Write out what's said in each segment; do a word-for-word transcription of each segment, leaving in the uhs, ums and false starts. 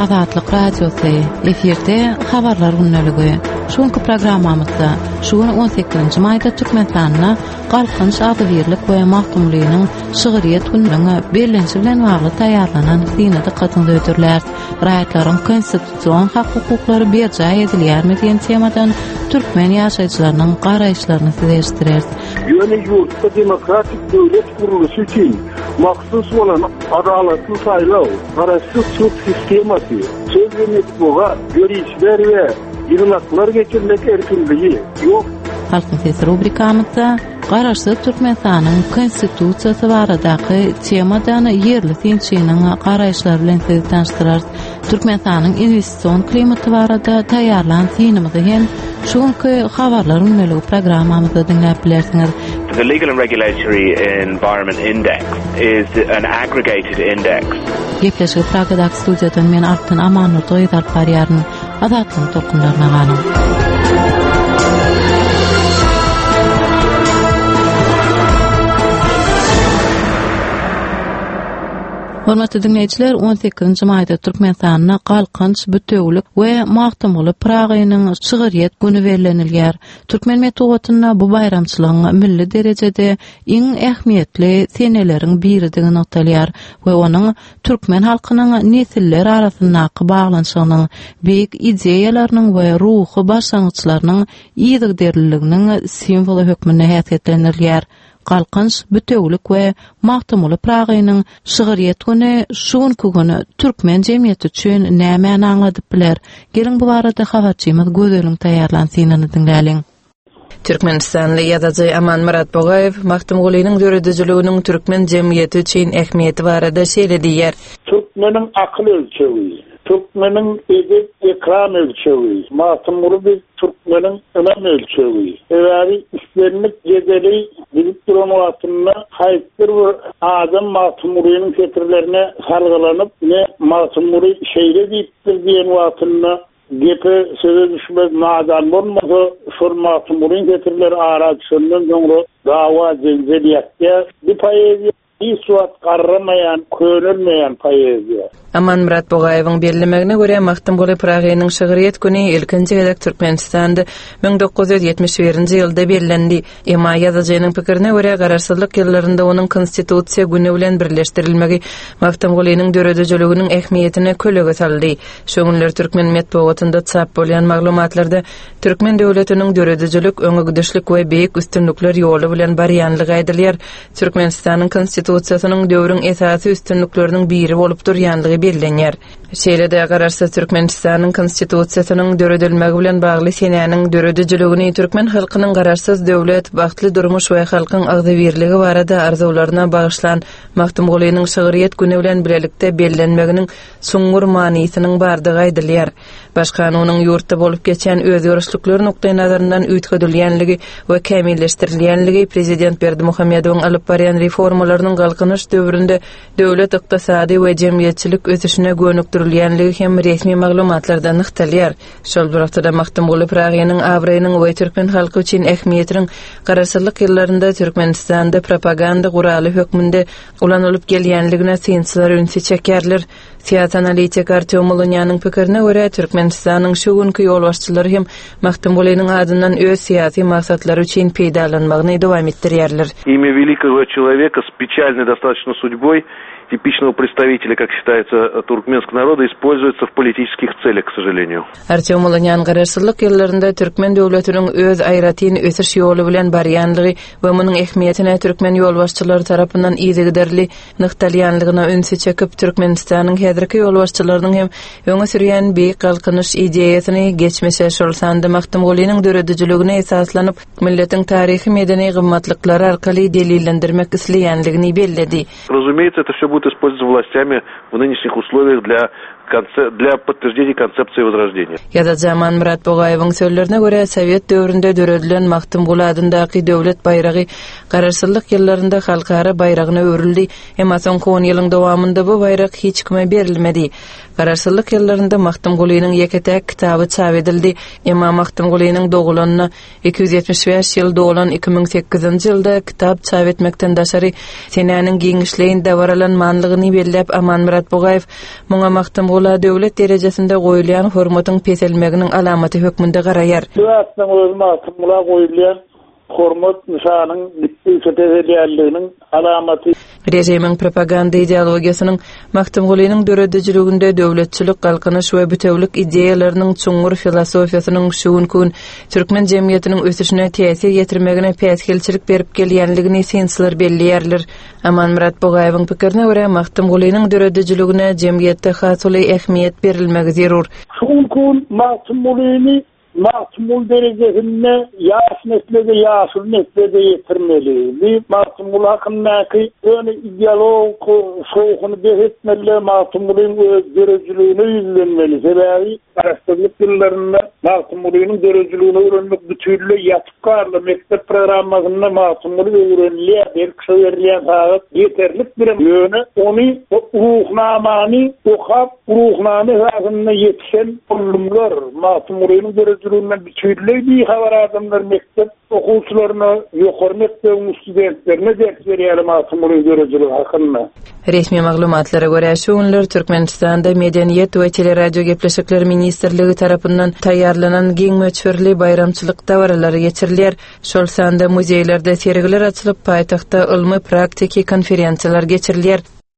Azatlyk radiosu, efirde habarlar günneligi. Şonky programmamyzda şuň on sekizinji maýda Türkmenistanyna galkynç ady birlik we mahkumlygynyň şygyryýet gününe bellenşi bilen bagly taýýarlanan synada katyndy ötürler. Raýatlaryň konstitusiýon hak hukuklary berja edilýärmi diýen temadan türkmen ýaşaýjylarynyň garaýşlaryny sizleşdirer. Ýöne ýurtda demokratik döwlet guruluşy üçin maksus bolan adalatly saýlaw, garaşsyz sud sistemasy, söýlenip boga görüşler we ýylaklar geçirmek erkinligi ýok. Halkyň sesi rubrikamyzda garaşsyz Türkmenistanyň konstitusiýasy baradaky temadan ýerli tinçliginiň garaýşlary bilen sizi tanıştyrar. Türkmenistanyň investisiýon klimaty barada taýýarlanan synymyzy hem şonky habarlar ünlüligi programmamyzda dinläp bilersiňiz. The Legal and Regulatory Environment Index is an aggregated index. Gepleşigi Pragadak studiýadan men Artyn Amanur doýdar barýaryn azatlyň tokunlaryna ganyň. Hormatly dinleýijiler, on sekizinji maýda Türkmenistanyna galkynç bütewlik we mahkumly pragynyň şygyryýet güni bellenilýär. Türkmen metodyna bu bayramçylygyň milli derejede iň ähmiýetli seneleriň biridigini noktalýar we onuň türkmen halkynyň nesiller arasyndaky baglanyşynyň, beýik ideýalarynyň we ruhy başlangyçlarynyň ýygyderliliginiň simwolu hökmüne häsiýetlenilýär. Galkynç bütewlik we mahkumly pragynyň şygyryýet güni şonky güni türkmen jemgyýeti üçin näme aňladyp biler? Gelin bu barada habarçymyz gözeliň taýýarlan synany dinläliň. Türkmenistanly ýazyjy Aman Murat Bogaýew mahkumlygynyň döredijliginiň türkmen jemgyýeti üçin ähmiýeti barada şeýle diýär. Türkmeniň akyl ölçegi, Türkmeniň edep ekran ölçegi, mahkumly bir Türkmeniň önem ölçegi. Eğer işlerlik gedeli bilip duran wagtynda haýypdyr bir adam mahkumlygynyň fikirlerine salgylanyp ne mahkumly şeýle diýipdir diýen wagtynda gepe söze düşmez nadan bolmasa şol mahkumlygyň fikirleri araşdyrmadan soňra dawa jenjeliyetde bir paýezy suat garramayan, körülmeyen poeziya. Aman Murat Bogaýewiň bellemegine görä mahkumly pragynyň şygyryýet güni ilkinji gezek Türkmenistanda bin dokuz yüz ýetmiş birinji ýylda bellendi. Emma ýazyjynyň pikirine görä garaşsyzlyk ýyllarynda onuň konstitusiýa güni bilen birleşdirilmegi mahkumlygynyň döredijliginiň ähmiýetine kölege saldy. Şoňunlar türkmen medeniýetinde çap bolýan maglumatlarda türkmen döwletiniň döredijilik, öňügdüşlik we beýik üstünlikler ýoly bilen barýanlygy aýdylýar. Türkmenistanyň konstitusiýasynyň döwrüň esasy üstünlikleriniň biri bolup durýanlygy bellenýär. Şeýle-de garaşsyz Türkmenistanyň konstitusiýasynyň döredilmegi bilen bagly senäniň döredijiligini türkmen halkynyň garaşsyz döwlet, bagtly durmuş we halkyň agdybirligi barada arzularyna bagyşlan mahkumlygynyň şygyryýet güni bilen bilelikde bellenmeginiň suňgur manysynyň bardygy aýdylýar. Başka onuň ýurtda bolup geçen özgörüşlikler nokta nazaryndan üýtgedilýänligi we kämilleşdirilýänligi prezident Berdimuhammedowyň alyp barýan reformalarynyň galkynyş döwründe döwlet ykdysady we jemgyýetçilik ösüşine gönükdirilýänligi hem resmi maglumatlardan ykdalýar. Şol wagtda mahkumly pragynyň awraýynyň we türkmen halky üçin ähmiýetiniň garaşsyzlyk ýyllarynda Türkmenistanda propaganda guraly hökmünde ulanylyp gelýänligine synçylar ünsi çekerler. Siyasi analitik Artyom Molonyanyň pikirine görä Türkmenistanyň şu günkü ýolbaşçylary hem mahkumlygynyň adyndan öz siyasi maksatlary üçin peýdalanmagyny dowam etdirýärler. Имя великого человека с печальной достаточно судьбой, типичного представителя, как считается, туркменского народа, используется в политических целях, к сожалению. Artyom Molonyan garaşsyzlyk ýyllarynda türkmen döwletiniň öz aýratyn ösüş ýoly bilen barýanlygy we munyň ähmiýetine türkmen ýolbaşçylary tarapyndan ýygyderli nykdalýanlygyna ünsi çekip Türkmenistanyň häzirki ýolbaşçylarynyň hem öňe sürýän beýik galkynyş ideýasyny geçmişe şol sanda mahkumlygynyň döredijiligine esaslanyp milletiň taryhy medeni gymmatlyklary arkaly delillendirmek isleýänligini belledi. Разумеется, это все будет использоваться властями в нынешних условиях для для подтверждения концепции возрождения. Ýa-da Aman Murat Bogaýewiň sözlerine görä Sowet döwründe döredilen mahkumly adyndaky döwlet bayragy garaşsyzlyk ýyllarynda halkara bayragyna öwrildi. Emma soňky on ýylyň dowamında bu bayrak hiç kime berilmedi. Garaşsyzlyk ýyllarynda mahkumlygynyň ýeketek kitaby çap edildi. Emma mahkumlygynyň dogulanyna iki yüz ýetmiş beş ýyl dolan iki ming sekizinji ýylda kitap çap etmekden daşary senäniň giňişliginde waralan manlygyny bellep Aman Murat Bogaýew muňa mahkum bola döwlet derejesinde goýulan hormatyň peselmeginiň alamaty hökmünde garaýar. Döwletden öz maatymla goýulan hormat nişanyň bitdi sepedelýärliginiň alamaty. Rejimiň propaganda ideologiýasynyň Maktumgulynyň döredijliginde döwletçilik, galkynyş we bütewlik ideýalarynyň çuňur filosofiýasynyň şuwunkun türkmen jemgyýetiniň ösüşine täsir ýetirmegine päsgelçilik berip gelýänligini sensler belliyerler. Aman Murat Bogaýewiň pikirine görä Maktumgulynyň döredijligine jemgyýetde hasyly ähmiýet berilmegi zerur. Şuwunkun Maktumgulyny Mahmul derecesinde yaş neslede yaşıl neslede yetirmeli. Bir mahmul hakkındaki ön diyalog soğukunu behetmeli, mahmulun dereceliğine yüzlenmeli. Sebebi araştırılık yıllarında mahmulun dereceliğine öğrenmek bütünlüğü yatıp karlı mektep programmasında mahmulu öğreniliğe bir kısa verilen saat yeterlik bir yönü. Onu ruhnamani okap, ruhnamı hakkında yetişen olumlar mahmulun dereceliğine bütünlüğü bir haber adamlar mektep okuyucularına yukarı mektebin studentlerine ders veriyor mahmulun dereceliği hakkında. Resmi maglumatlara göre şu günler Türkmenistan'da Medeniyet ve Teleradyo Gepleşikleri Ministerligi tarafından taýýarlanan giň möçberli bayramçylyk dawarlary geçirilir. Şol sanda muzeýlerde sergiler açylyp, paýtagtda ilmi praktiki konferensiýalar geçirilir.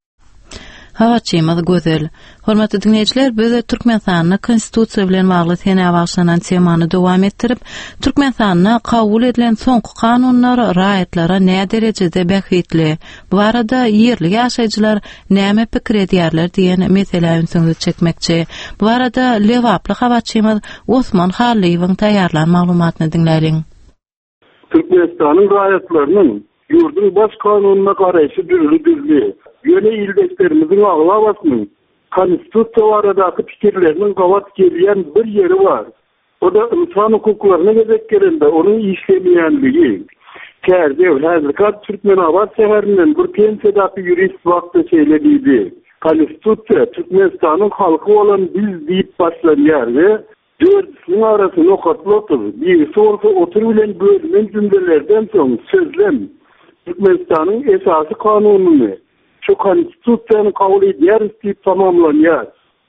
Hawaçymyz gözel. Hormatly dinleýijiler, biz Türkmenistanyň konstitusiýa bilen bagly sene başlanan temany dowam etdirip, Türkmenistanyna kabul edilen soňky kanunlar raýatlary näme derejede bähitli, bu arada ýerli ýaşaýjylar näme pikir edýärler diýen mesele ünsüňizi çekmekçi. Bu arada lewaply hawaçymyz Osman Haliýewiň taýýarlan maglumatyny dinläliň. Türkmenistanyň raýatlarynyň ýurdun baş kanunyna garaşy düzgünligi Yöne ildeklerimizin ağlamasının konstitusiya aradaky pikirlerinin gavat gelýän bir yeri var. O da insan hukuklaryna gezek gelende onun işlemeýänligi. Kärde häzirki Türkmen Awaz şäherinden bir pensiýadaky jurist wagtda söýlediydi. Konstitusiya Türkmenistanyň halky bolan biz diýip başlanýar we dördüsiniň arasyny okatlatyr. Birisi bolsa otur bilen bölünen cümlelerden soň sözlem Türkmenistanyň esasy kanunyny şu konstitusiýany kabul edýäris diýip tamamlanýar.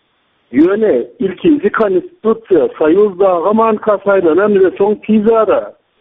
Ýöne ilkinji konstitusiýa Soýuzdagy manka saýlanan we soň tizara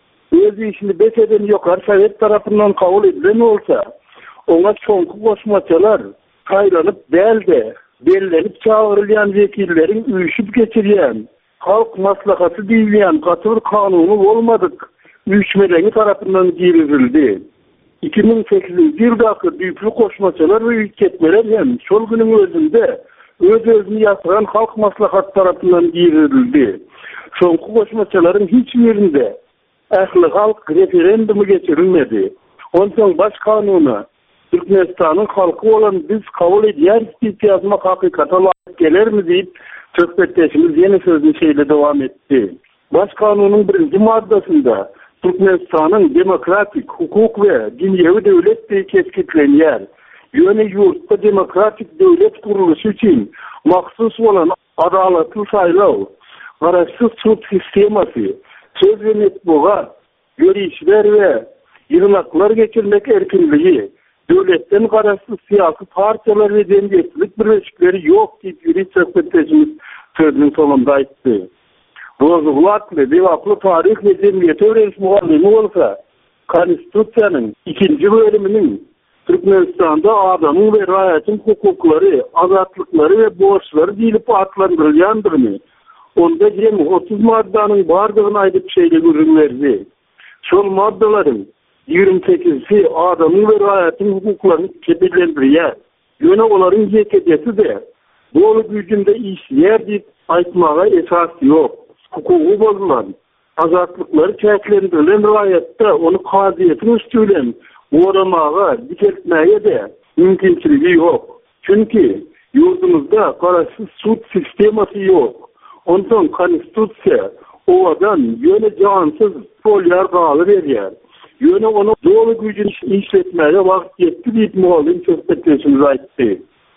öz işini bekeden ýokary Sowet tarapyndan kabul edilen bolsa, oňa çoňky goşmaçalar saýlanyp belde bellenip çağırylýan wekilleriň üýşüp geçirýän halk maslahaty diýilýän gatyr kanuny bolmadyk üýtmeleri tarapyndan girildi. iki bin sekizinji ýyldaky büyüklü koşmaçalar we ýetmeler hem şol günüň özünde öz özüni ýatyran halk maslahat tarapyndan girildi. Şoňky koşmaçalaryň hiç ýerinde ähli halk referendumy geçirilmedi. Ondan baş kanuny Türkmenistanyň halky bolan biz kabul edýäris diýip ýazmak hakykata laýyk gelermi diýip söhbetleşimiz ýene sözüni şeýle dowam etdi. Baş kanunyň birinji maddasynda Türkmenistanyň demokratik, hukuk we dinýewi döwlet diýip keskitlenýär. Ýöne ýurtda demokratik döwlet kuruluşy üçin maksus bolan adalatly saýlaw, garaşsyz sud sistemasy, söz we metbuga, görüşler we ýygnaklar geçirmek erkinligi, döwletden garaşsyz syýasy partiýalar we jemgyýetçilik birleşikleri ýok diýip ýurist söhbetleşimiz sözüniň sonunda aýtdy. Rozuglatly, devaply tarih ve cemiyet öğrenmiş muallimi olsa, konstitusiýanyň ikinji bölüminiň Türkmenistanda adamyň we raýatyň hukuklary, azatlykları we borçlary diýilip atlandyrylýandyryny, onda hem otuz maddanyň bardygyny aýdyp şeýle görünmerdi. Şol maddalaryň ýigirmi sekizisi adamyň we raýatyň hukuklaryny kepillendirýär. Ýöne olaryň ýekejesi de bolu güýjünde işleýär diýip aýtmaga esas ýok. Hukuky bozulan, azatlıkları çäklendirilen raýatda onu kaziyetin üstülen uğramağa, dikeltmeye de mümkinçiligi ýok. Çünki yurdumuzda garaşsyz sud sistemasy ýok. Ondan konstitusiýa owadan ýöne jansız bolýar galy berýär. Ýöne onu dolu güýjüni işletmeye wagt ýetdi diýip muallim söhbetleşimiz aýtdy.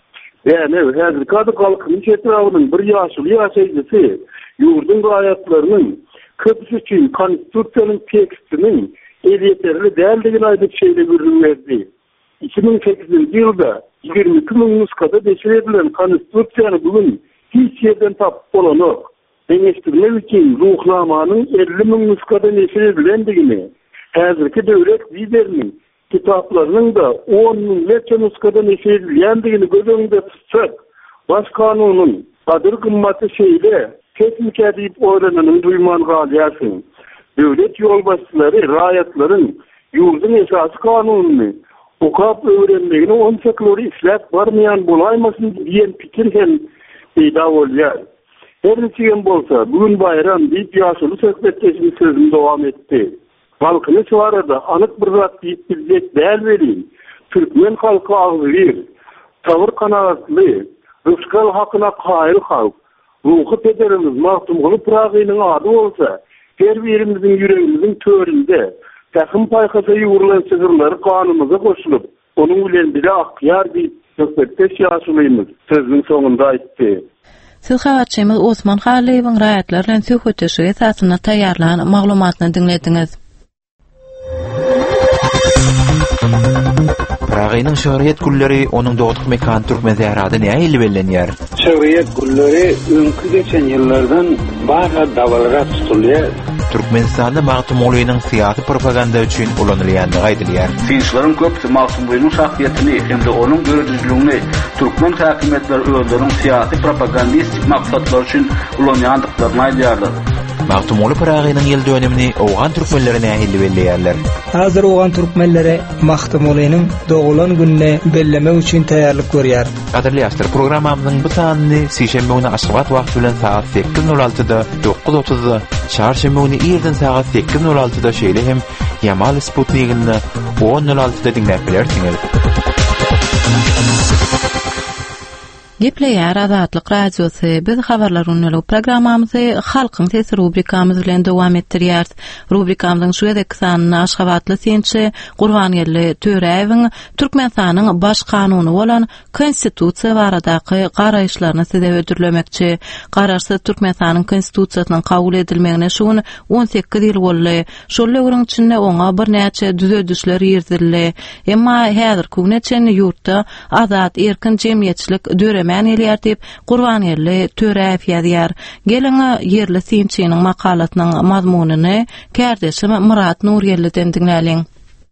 Yani häzirki halkyň çetrawynyň bir ýaşly ýaşaýjysy yurdun raýatlarynyň köpüsi üçin konstitusiýanyň tekstiniň ýeterli däldigini aýdyp şeýle görünmerdi. iki bin sekizinji ýylda yirmi iki ming nuskada deşirilen konstitusiýany bugün hiç yerden tapıp bolanok. Deňeşdirmek üçin ruhlamanın elli ming nuskada neşirilendigini, häzirki döwlet lideriniň kitaplarının da on minglerce nuskada neşirilendigini göz öňünde tutsak, baş kanunun kadır kımmatı şeyle teknik edip oýlananyny duyman galýarsyn. Döwlet ýolbaşçylary raýatlaryň ýurdun esasy kanunyny okap öwrenmegini onçaklary işläp barmayan bolaýmasyn diýen pikir hem peýda bolýar. Her niçin bolsa bugün bayram diýip ýaşuly söhbetleşini sözüm dowam etdi. Halkyny şu arada anyk bir zat diýip bizdek däl berin. Türkmen halky aglyr, tawr kanagatly, rızkal hakyna qaýyl halk. Ruhy pederimiz Mahtumguly Pragynyň ady bolsa, her birimizin ýüregimizin töründe täkim paýkasa ýurulan sygyrlary kanymyza goşulyp, onuň bilen bile akyar diýip söhbetdeş ýaşulymiz. Sözüň soňunda aýtdy. Siz habarçymyz Osman Haliýewiň raýatlar bilen söhbetdeşigi esasyna taýýarlanan maglumatyny dinlediňiz. Pragynyň şöhret gulleri onuň dogduk mekan türkmen zährady näme ýyly bellenýär? Şöhret gulleri öňkü geçen ýyllardan baga dawalara tutulýar. Türkmenistanda Mahtumgulynyň syýasy propaganda üçin ulanylýandygy aýdylýar. Finçlaryň köpçe Mahtumgulynyň şahsiýetini hemde onuň görüjlüligini türkmen häkimetleri özleriň syýasy propagandistik maksatlar üçin ulanýandyklaryny aýdýarlar. Mahtumguly Pragynyň ýyl dönemini owgan türkmenlerine ýyly belleýärler. Hazır owgan türkmenlere Mahtumgulynyň dogulan gününe bellemek üçin taýýarlyk görýär. Gaderli ýaşlar, programmamyzyň bu sanyny sişembe güni Aşgabat wagty bilen saat sekiz nol altyda, dokuz otuzda, çarşembe güni ýerden saat sekiz nol altyda şeýle hem Yamal Sputnik'inde on nol altyda dinläp bilersiňiz. Gepleýär Azatlyk radiosy. Biz habarlar unuly programmamyzy halkyň sesi rubrikamyz bilen dowam etdirýär. Rubrikamyzyň şu edeki sanyny Aşgabatly sençi Gurbanýerli Töreýewiň Türkmenistanyň baş kanuny bolan konstitusiýa baradaky garaýşlaryny size ödürlemekçi. Garaşsyz Türkmenistanyň konstitusiýasynyň kabul edilmegine şuň on sekiz ýyl boldy. Şol ýylgyň içinde oňa bir näçe düzedişler ýerdirildi. Emma häzirki güneçen ýurtda azat erkin jemgyýetçilik döre men elýär diýip Gurbanýerli Töreýew ýazýar. Geliňi ýerli sinçiniň makalatynyň mazmunyny kärdeşim Murat Nurýelliden dinläliň.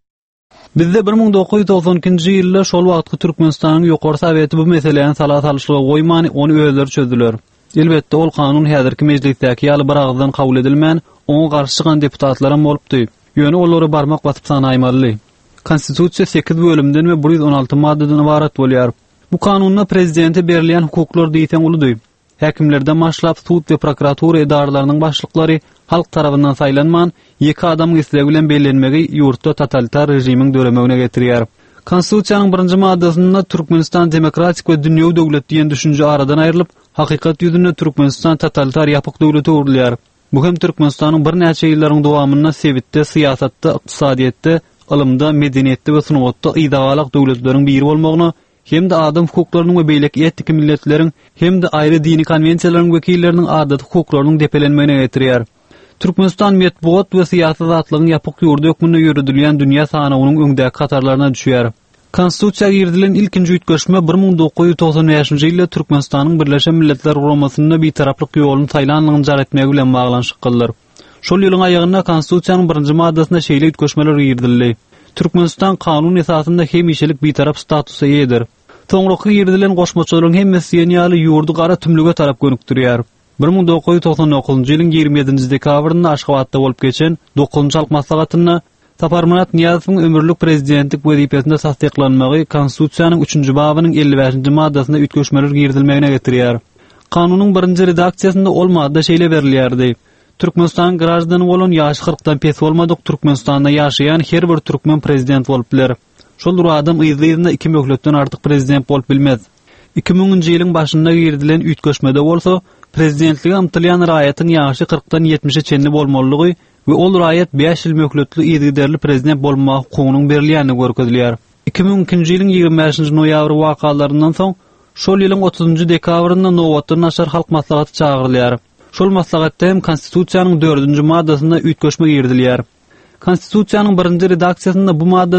Bizde bir ming dokuz ýüz doksan ikinji ýylda şol wagtky Türkmenistanyň ýokary soweti bu meseleni salat alşyga goýmany ony özleri çözdüler. Elbetde ol kanun häzirki mejlisdäki ýaly bir agzdan kabul edilmän, oňa garşy çykan deputatlaram bolupdy. Ýöne olary barmak basyp sanaýmaly. Konstitusiýa sekiz bölümden we bir ýüz on alty maddadan ibarat bolýar. Bu kanunna prezidente berilýän hukuklar diýsen uludy. Häkimlerden başlap sud we prokuratura edaralarynyň başlyklary halk tarapyndan saýlanman iki adam geslegi bilen bellenmegi ýurtda totalitar rejimiň dönemegine getirýär. Konstitusiýanyň birinji maddasynda Türkmenistan demokratik we dünýäwi döwlet diýen düşünje aradan aýrylyp, hakykat ýüzünde Türkmenistan totalitar ýapyk döwleti urilýar. Bu hem Türkmenistanyň bir näçe ýyllaryň dowamyna sewitde, siýasatda, ykdysadyýetde, ilmde, medeniýetde we sungatda ýydawalyk döwletleriň biri bolmagyny hem de adam hukuklarynyň we beýlek etnik milletleriň hem de aýry dini konwensiýalaryň wekilleriniň adat hukuklarynyň depelenmegine getirýär. Türkmenistan metbuat we syýasat zatlygyň ýapyk ýurda ökmünde ýürüdilýän dünýä sanawynyň öňdäki katarlaryna düşýär. Konstitusiýaga girdilen ilkinji üýtgeşme bir ming dokuz ýüz toksan beşinji ýylda Türkmenistanyň Birleşen Milletler Guramasyna bitaraplyk ýoluny taýlanlygyny jar etmegi bilen baglanşyk kıldyr. Şol ýylyň aýagyna konstitusiýanyň birinji maddasyna şeýle üýtgeşmeler girdildi. Türkmenistan kanun esasında hemişelik bir taraf statusu ýedir. Soňraky girdilen goşmaçylaryň hemmesi ýaly ýurdu gara tümlüge tarap gönükdirýär. bir ming dokuz ýüz toksan dokuzynjy ýylyň ýigirmi ýedinji dekabrynda Aşgabatda bolup geçen dokuzynjy halk maslahatyna Saparmurat Niýazowyň ömürlük prezidentlik wezipesinde tasdiklanmagy konstitusiýanyň üçünji babynyň elli beşinji maddasyna üýtgeşmeler girdilmegine getirýär. Kanunyň birinji redaksiýasynda ol madda şeýle berilýärdi. Türkmenistan grajdany bolan ýaşy kırkdan pes bolmadyk Türkmenistanda ýaşaýan her bir türkmen prezident bolup biler. Şol bir adam ýylda iki möhletden artyk prezident bolup bilmez. iki miňinji ýylyň başynda girdilen üýtgeşmede bolsa, prezidentlige ymtylýan raýatyň ýaşy kırkdan ýetmişe çenli bolmalygy we ol raýat beş ýyl möhletli ýerli prezident bolmak hukugynyň berilýänini görkezilýär. iki ming ikinji ýylyň ýigirmi beşinji noýabr wakalaryndan soň şol ýylyň otuzynjy dekabrynda Nowatdan naşar halk maslahaty çagyrylýar. Şol maslahatda hem konstitusiýanyň dördünji maddasynda üýtgeşme girdilýär. Konstitusiýanyň birinji redaksiýasynda bu maddada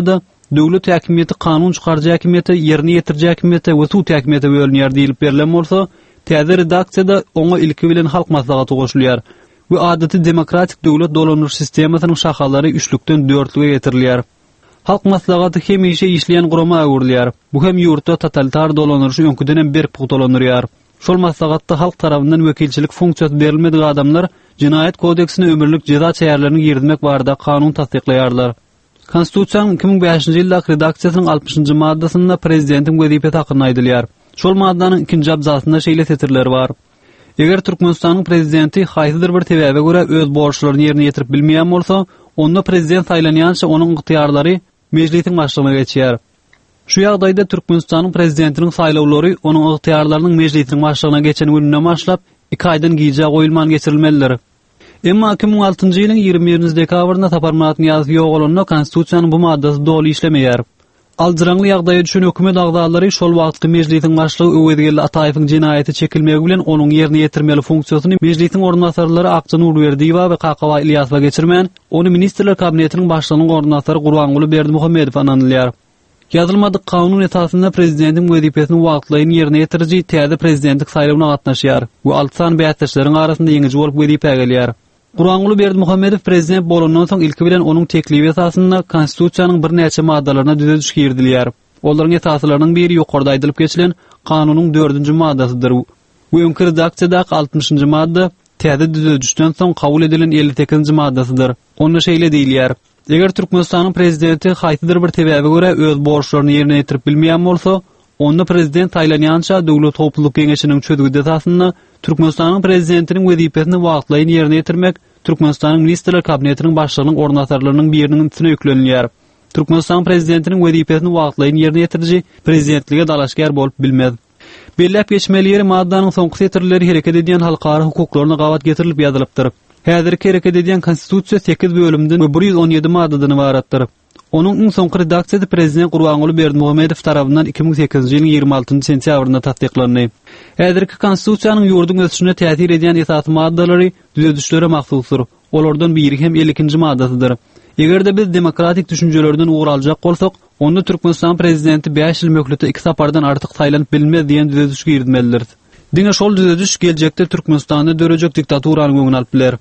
döwlet häkimiýeti kanun çykarjy häkimiýete, ýerine ýetirjy häkimiýete we sud häkimiýete bölünýär diýilip berilen bolsa, täze redaksiýada oňa ilki bilen halk maslahaty goşulýar we adaty demokratik döwlet dolanyş sistemasynyň şahalary üçlükden dörtlüge getirilýär. Halk maslahaty hemişe işleýän gurama öwrülýär. Bu hem ýurtda totalitar dolanyşy öňküden bir pugt dolanýar. Şol maslahatda halk tarapyndan wekilçilik funksiyasy berilmediği adamlar Cinayet kodeksine ömürlük ceza çäýärlerini girdirmek barada kanun tasdiklaýarlar. Konstitusiýanyň iki ming beşinji ýylda redaksiýasynyň altymyşynjy maddasynda prezidentiň wezipeti hakyna aýdylýar. Şol maddanyň ikinji abzasynda şeýle setirler bar. Eger Türkmenistanyň prezidenti haýsydyr bir sebäbe görä öz borçlaryny ýerine ýetirip bilmeýän bolsa, onda prezident saýlanýança onuň ygtyýarlary mejlisiň başlygyna geçýär. Şu ýagdaýda Türkmenistanyň prezidentiniň saýlawlary onuň ygtyýarlarynyň mejlisiň başlygyna geçen günden başlap iki aýdan gije goýulman geçirilmelidir. Emma iki ming altynjy ýylyň ýigirme birinji dekabrynda taparmatyny ýazyp ýok bolanyna konstitusiýanyň bu maddasy dogly işlemeýär. Aldyraňly ýagdaýy üçin hökümet agdalary şol wagtky mejlisiň başlygy Öwedgeli Ataýewiň jinaýaty çekilmegi bilen onuň ýerine ýetirmeli funksiýasyny mejlisiň ornatyrlary Akçy Nurberdiýewa we Kakawa Ilyasowa geçirmän, onu ministrler kabinetiniň başlygynyň ornatary Gurbanguly Berdimuhammedow ananylýar. Yazılmadık kanun esasında prezidentin wezipesini wagtlaýan ýerine ýetirji täze prezidentlik saýlawyna gatnaşýar. Bu alty san beýatdaşlaryň arasynda ýeňiji bolup wezipä gelýär. Gurbanguly Berdimuhammedow prezident bolandan soň ilki bilen onuň teklibi esasında konstitusiýanyň bir näçe maddalaryna düzeliş girdilýär. Olaryň esaslarynyň biri ýokarda aýdylyp geçilen kanunyň dördünji maddasydyr. Bu öňkü redaksiýadaky altymyşynjy madda täze düzelişden soň kabul edilen elli sekizinji maddasydyr. Onda şeýle diýilýär: Eger Türkmenistanyň prezidenti haýsydyr bir sebäbe görä öz borçlaryny ýerine ýetirip bilmeýän bolsa, onda prezident taýlanýança döwlet howplulyk geňeşiniň çözgüde esasında Türkmenistanyň prezidentiniň wezipesini wagtlaýan ýerine ýetirmek Türkmenistanyň ministrler kabinetiniň başlygynyň ornatyrlarynyň biriniň üstüne ýüklenýär. Türkmenistanyň prezidentiniň wezipesini wagtlaýan ýerine ýetirji prezidentlige dalaşgar bolup bilmez. Belläp geçmeli ýeri maddanyň soňky setirleri hereket edýän halkara hukuklaryna gawat getirilip ýazylypdyr. Häzirki hereket edýän konstitusiýa sekiz bölümden we bir ýüz on ýedi maddadan ibaratdyr. Onuň iň soňky redaksiýasy prezident Gurbanguly Berdimuhammedow tarapyndan iki ming sekizinji ýylyň ýigirme altynjy sentýabrynda tasdiklandy. Häzirki konstitusiýanyň ýurdun ösüşine täsir edýän esas maddalary düzelişlere mahsusdyr. Olardan biri hem elli ikinji maddasydyr. Egerde biz demokratik düşüncelerden uğraljak bolsak, onda Türkmenistan prezidenti beş ýyl möhlete iki sapardan artyk saýlanyp bilinmez diýen düzelişe girdimelidir. Diňe şol düzeliş geljekde Türkmenistanda dörejek diktaturany göňüne alyp biler.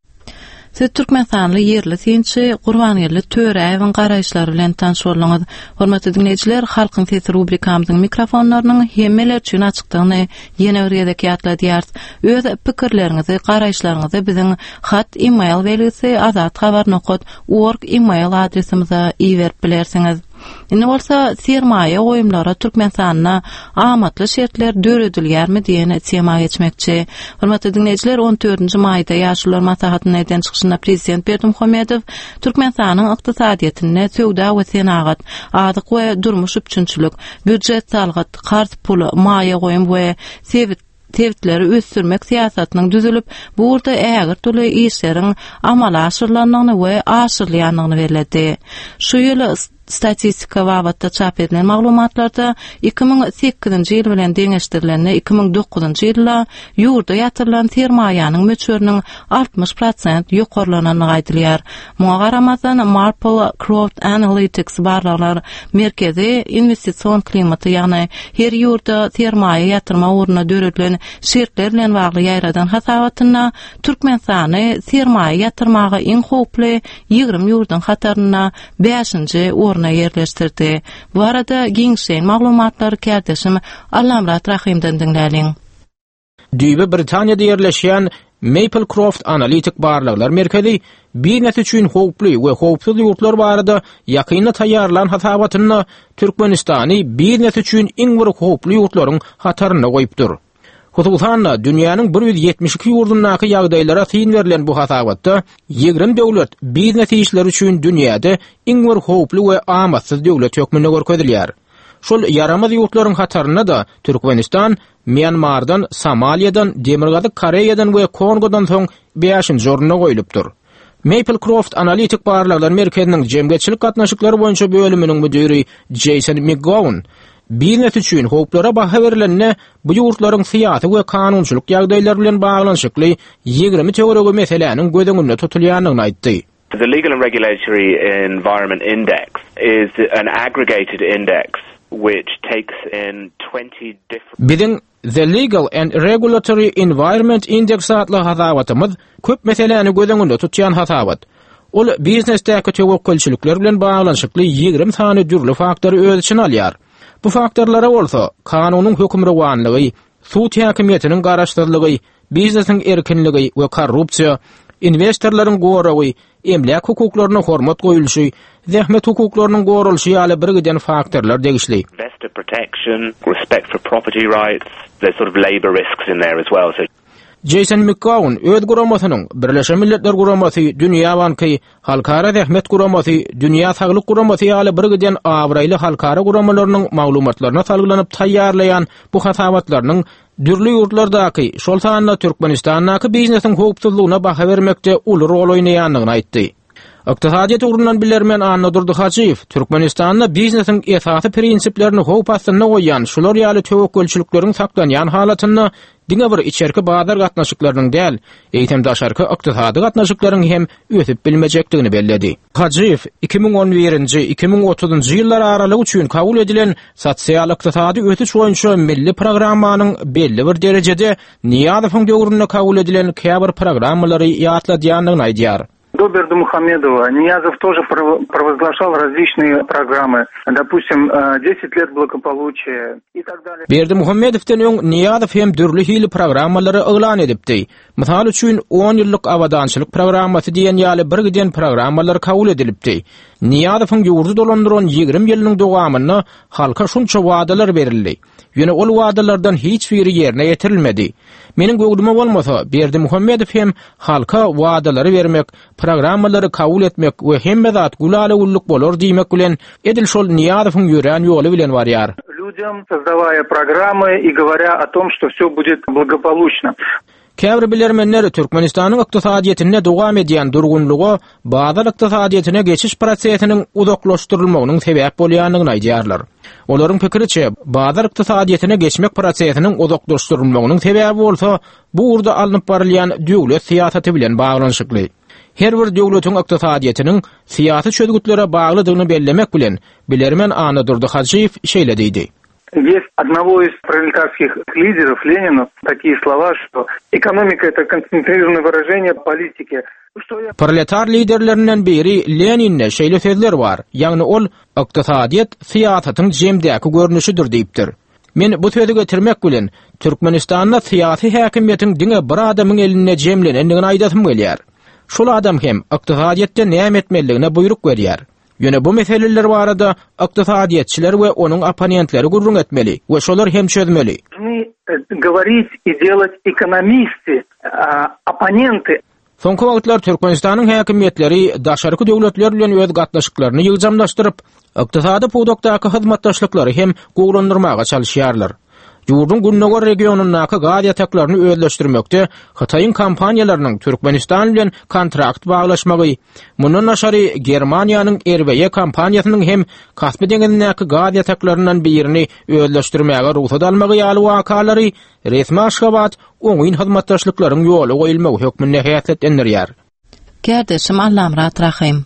Siz Türkmenistanly ýerli synçy Gurbanguly Töreýewiň garaýşlary bilen tanşylaňyz. Hormatly dinleýijiler, halkyň sesi rubrikamyzyň mikrofonlarynyň hemmeler üçin açykdygyny ýene bir ýerde ýatladýar. Öz pikirleriňizi, garaýşlaryňyzy biziň hat, e-mail welisi azat habar nokta org e-mail adresimize iýerip bilersiňiz. Indi bolsa sermaýe goýumlara Türkmenistanyna amatly şertler döredilýärmi diýen tema geçmekçi. Hormatly dinleýijiler, on dördünji maýda ýaşular maslahatynyň eden çykyşynda prezident Berdimuhammedow Türkmenistanyň ykdysadyýatyny söwda we senagat, adyk we durmuş üçinçilik, büdjet salgat, karz puly, maýa goýum we sebit tewitleri ösürmek siýasatynyň düzülüp, bu urda ägir töle işleriň amala aşyrylanyny we aşyrylanyny berildi. Şu ýyly statistika wagtda çap edilen maglumatlarda iki ming sekizinji ýyl bilen deňeşdirilen iki ming dokuzunji ýylda ýurda ýatyrylan sermaýanyň möçörüniň altymyş prosent ýokarlananyny aýdylýar. Muňa garamazdan Marple Croft Analytics barlar merkezi investisiýon klimaty, ýagny her ýurda sermaýe ýatyrma uruna döredilen şertler bilen bagly ýaýradan hasabatyna Türkmenistany sermaýe ýatyrmagy iň howply ýygrimi ýurdun hataryna beşinji orna yerleştirdi. Bu arada giňşen maglumatlar kärdeşim Allamrat Rahimden dinläliň. Düýbe Britaniýada ýerleşýän Maplecroft Analytic barlaglar merkezi bir näse üçin howply we howpsuz ýurtlar barada ýakynda taýýarlan hasabatyna Türkmenistany bir näse üçin iň bir howply ýurtlaryň hataryna goýupdyr. Hususan dünýäniň bir ýüz ýetmiş iki ýurdundaky ýagdaýlara syn berilen bu hasabatda ýigrim döwlet biznes işleri üçin dünýäde iň bir howply we amatsyz döwlet hökmüne görkezilýär. Şol yaramaz ýurtlaryň hataryna da Türkmenistan Myanmardan, Somaliýadan, Demirgazyk Koreýadan we Kongodan soň beşinji oruna goýulypdyr. Maplecroft Analytic barlaglar merkeziniň jemgyýetçilik gatnaşyklary boýunça bölüminiň müdiri Jason McGowan bir näse üçin howplara baha berilenine bu ýurtlaryň syýasy we kanunçylyk ýagdaýlary bilen baglanyşykly ýygrimi töweregi meseleniň göz öňünde tutulýanyny aýtdy. The Legal and Regulatory Environment Index is an aggregated index which takes in twenty different... Bizim The Legal and Regulatory Environment Index adlı hatavatımız köp meseleni gözüňünde tutýan hatavat. Ol biznesdäki tewekkelçilikler bilen baglanşykly ýygrym sany dürli faktory öz içine alýar. Bu faktorlara bolsa kanunyň hökümrewanlygy, sud häkimiýetiniň garaşdyrlygy, biznesiň erkinligi we korrupsiýa, investorlaryň goragy, emlak hukuklaryna hormat goýulşy, zähmet hukuklarynyň gorulşy ýaly bir giden faktorlar degişli. Investor protection, respect for property rights, there's sort of labor risks in there as well. So Jason McGowan öz guramasynyň Birleşen Milletler Guramasy, Dünýä Banky, Halkara Zähmet Guramasy, Dünýä Saglyk Guramasy ýaly bir giden awraýly halkara guramalarynyň maglumatlaryna salgylanyp taýýarlaýan bu hasabatlarynyň dürli ýurtlardaky, şol sanyna Türkmenistanyň biznesiň howpsuzlygyna baha bermekde uly rol oýnaýanlygyny aýtdy. Iqtisadiýat ugrundan bilermen Anna Durduhajiýew, Türkmenistanyň biznesiň esasy prinsiplerini howp astyna goýan, şular ýaly tewekkelçilikleriň saklanýan halatyny diňe bir içerki bazar gatnaşyklarynyň däl, eýtem daşarky iqtisady gatnaşyklaryň hem ötüp bilmejekdigini belledi. Hajiýew iki ming on birinji - iki ming otuzynjy ýyllar aralygy üçin kabul edilen sosial iqtisady ötüş boýunça milli programmanyň belli bir derejede Niýazowyň döwründe kabul edilen käbir programmalary ýatladýanlygyny aýdýar. До Бердымухамедова Ниязов тоже провозглашал различные программы, допустим, десять лет благополучия и так далее. Berdimuhamedowden öň Niýazow hem dürli hili programmalary elan edipdi. Mysal üçin on ýyllyk awadançylyk programmasy diýen ýaly bir giden programmalar kabul edilipdi. Niýazowyň ýurdu dolandyran ýygrimi ýylynyň dowamyna halka şunça wadalar berildi. Ýöne ol wadalardan hiç biri ýerine ýetirilmedi. Meniň göwdüme bolmasa, Berdimuhamedow hem halka wadalary bermek, programmalary kabul etmek we hemme zat gulaly ulluk bolar diýmek bilen edil şol Niýazowyň ýören ýoly bilen barýar. Людям, создавая программы и говоря о том, что всё будет благополучно. Käbir bilermenler Türkmenistanyň iqtisadiýetine dowam edýän durgunlugy bazar iqtisadiýetine geçiş prosesiniň uzaklaşdyrylmagynyň sebäp bolýanlygyny aýdýarlar. Olaryň pikiriçe, bazar iqtisadiýetine geçmek prosesiniň uzaklaşdyrylmagynyň sebäbi bolsa, bu urda alınıp barylýan döwlet siýasaty bilen baglanşykly. Her bir döwletiň iqtisadiýetiniň siýasy çözgütlere baglydygyny bellemek bilen bilermen Anna Durduhajiýew şeýle diýdi. Есть одного из пролетарских лидеров, Ленина, такие слова, что экономика – это концентрированное выражение политики. Proletar liderlerinden biri Lenin'le şeýle sözler var. Ýagny ol iqtisadiýet siýasatyň jemdäki görnüşidir diýipdir. Men bu sözi getirmek bilen Türkmenistanyň siýasy häkimiýetiň diňe bir adamyň eline jemlenendigini aýdasym gelýär. Şol adam hem iqtisadiýetde näme etmeligine buyruk berýär. Ýöne bu meseleler barada iqtisadiýetçiler we onuň oponentleri gurrun etmeli we şolar hem çözmeli. Говорить и делать экономисты, оппоненты. Soňky wagtlar Türkmenistanyň häkimiýetleri daşarky döwletler bilen öz gatnaşyklaryny ýygjamlaşdyryp, iqtisady pudokdaky hyzmatdaşlyklary hem gowrandyrmaga çalyşýarlar. Ýurdun Günnäger regionundaky gaz ýataklaryny özleşdirmekde Hataýyň kampaniýalarynyň Türkmenistan bilen kontrakt baglaşmagy, mundan aşary Germaniýanyň Erbeýe kampaniýasynyň hem Kaspy deňizindäki gaz ýataklarynyň birini özleşdirmäge ruhsat almagy ýaly wakalary resmi Aşgabat oňyn hyzmatdaşlyklaryň ýoly goýulmagy hökmüne häýetlendirýär. Gerdeşim Allam Rat Rahim.